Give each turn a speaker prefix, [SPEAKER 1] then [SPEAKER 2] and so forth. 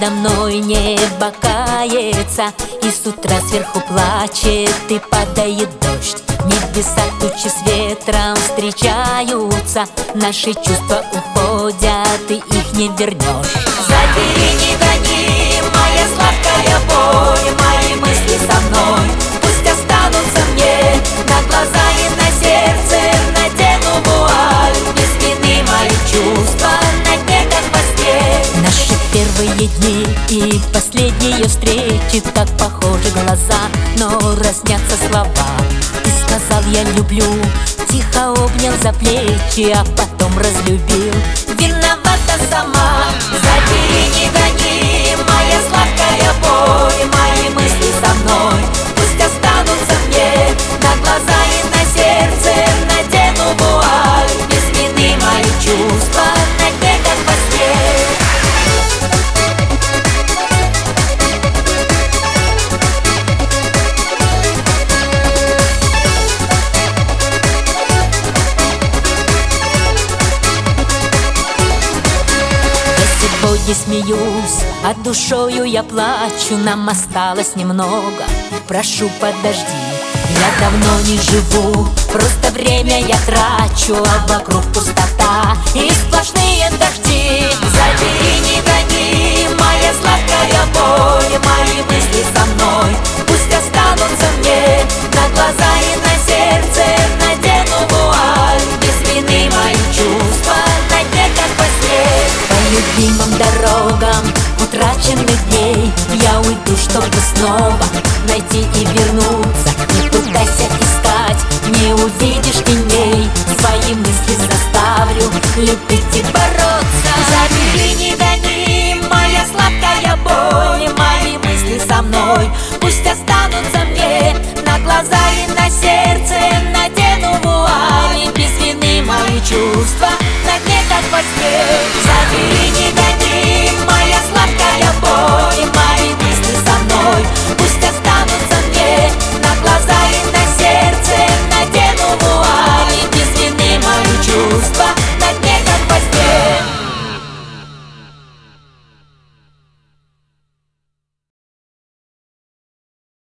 [SPEAKER 1] надо мной небо кается, и с утра сверху плачет и падает дождь. В небесах тучи с ветром встречаются, наши чувства уходят, и их не вернешь. Забери, не гони, моя сладкая боль, мои мысли со мной пусть останутся мне. На глаза и на сердце надену вуаль, без вины мои чувства на дне, как во сне. Наши первые дни и последние встречи так похожи глаза, но разнятся слова. Ты сказал я люблю, тихо обнял за плечи, а потом разлюбил. Виновата сама. Забери, не гони, моя сладкая боль, мои мысли со мной пусть останутся мне. На глаза и на сердце надену вуаль, без вины мои чувства на дне, как во сне. Сегодня смеюсь, а душою я плачу. Нам осталось немного, прошу, подожди. Я давно не живу, просто время я трачу, а вокруг пустота и сплошные дожди. Забери, не гони.